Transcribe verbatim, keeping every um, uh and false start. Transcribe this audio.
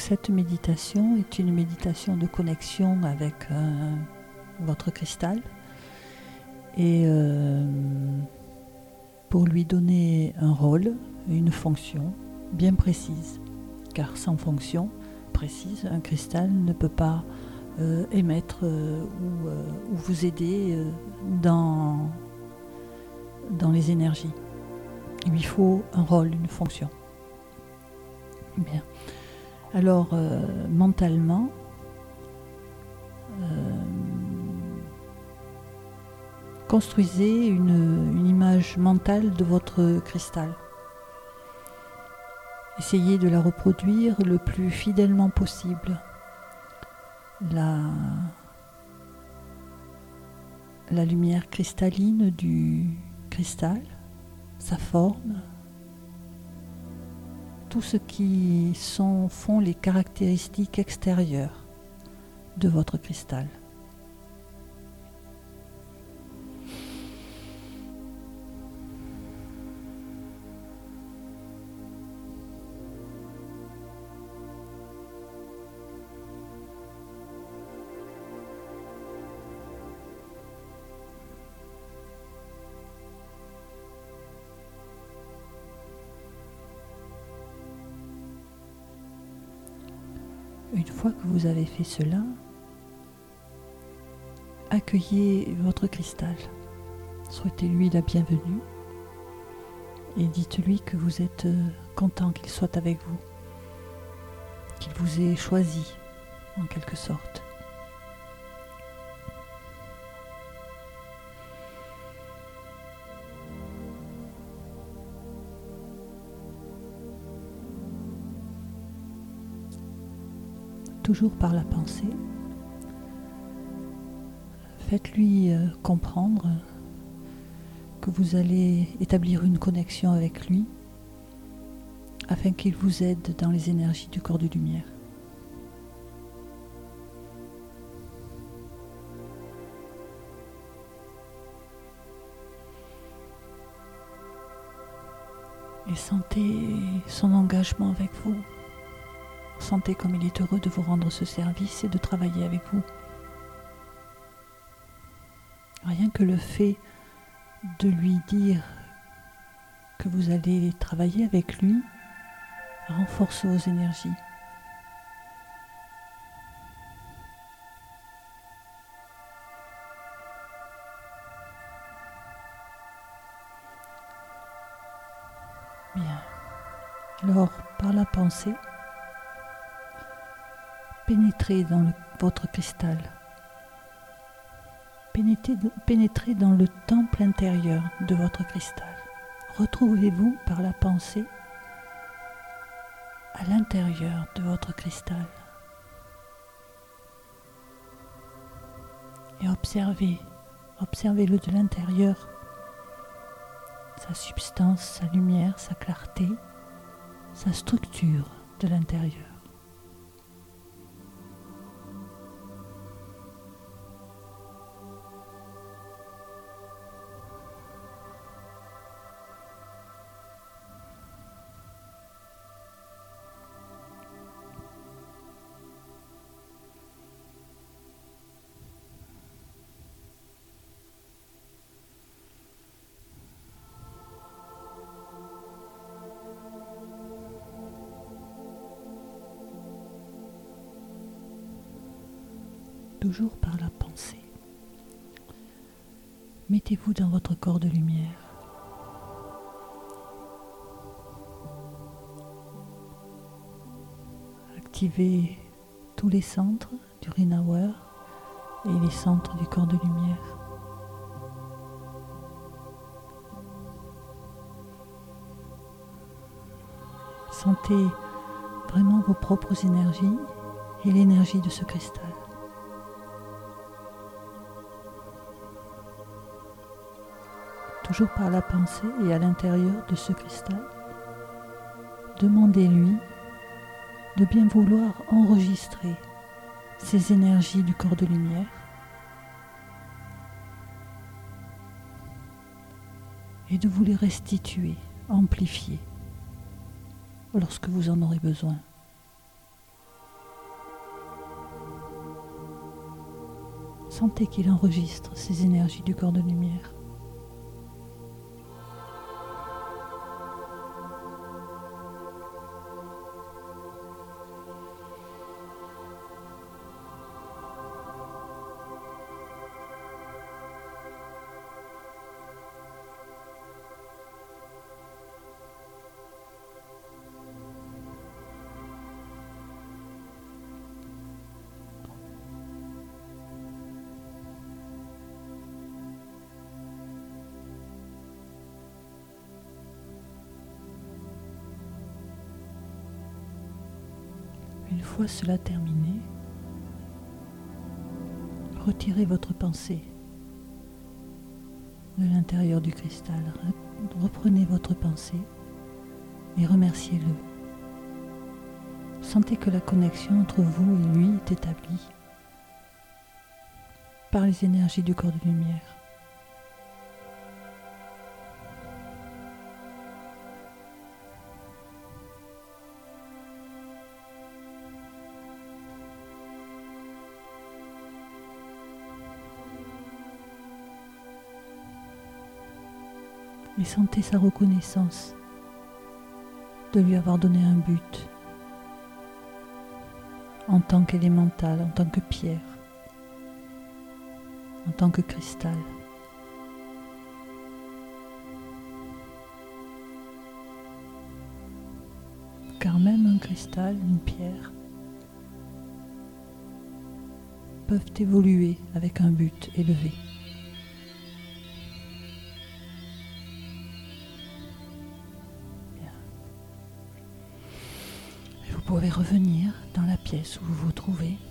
cette méditation est une méditation de connexion avec euh, votre cristal et euh, pour lui donner un rôle, une fonction bien précise, car sans fonction précise, un cristal ne peut pas euh, émettre euh, ou, euh, ou vous aider euh, dans, dans les énergies. Il lui faut un rôle, une fonction. Bien. Alors, euh, mentalement, euh, construisez une, une image mentale de votre cristal. Essayez de la reproduire le plus fidèlement possible. La, la lumière cristalline du cristal, sa forme, tout ce qui sont, font les caractéristiques extérieures de votre cristal. Une fois que vous avez fait cela, accueillez votre cristal, souhaitez-lui la bienvenue et dites-lui que vous êtes content qu'il soit avec vous, qu'il vous ait choisi en quelque sorte. Toujours par la pensée, faites-lui euh, comprendre que vous allez établir une connexion avec lui afin qu'il vous aide dans les énergies du corps de lumière. Et sentez son engagement avec vous. Sentez comme il est heureux de vous rendre ce service et de travailler avec vous. Rien que le fait de lui dire que vous allez travailler avec lui renforce vos énergies. Bien. Alors, par la pensée, pénétrez dans le, votre cristal. Pénétrez, pénétrez dans le temple intérieur de votre cristal. Retrouvez-vous par la pensée à l'intérieur de votre cristal. Et observez, observez-le de l'intérieur, sa substance, sa lumière, sa clarté, sa structure de l'intérieur. Toujours par la pensée. Mettez-vous dans votre corps de lumière. Activez tous les centres du Rinauer et les centres du corps de lumière. Sentez vraiment vos propres énergies et l'énergie de ce cristal. Toujours par la pensée et à l'intérieur de ce cristal, demandez-lui de bien vouloir enregistrer ces énergies du corps de lumière et de vous les restituer, amplifier lorsque vous en aurez besoin. Sentez qu'il enregistre ces énergies du corps de lumière. Une fois cela terminé, retirez votre pensée de l'intérieur du cristal. Reprenez votre pensée et remerciez-le. Sentez que la connexion entre vous et lui est établie par les énergies du corps de lumière. Et sentez sa reconnaissance de lui avoir donné un but en tant qu'élémental, en tant que pierre, en tant que cristal. Car même un cristal, une pierre, peuvent évoluer avec un but élevé. Vous pouvez revenir dans la pièce où vous vous trouvez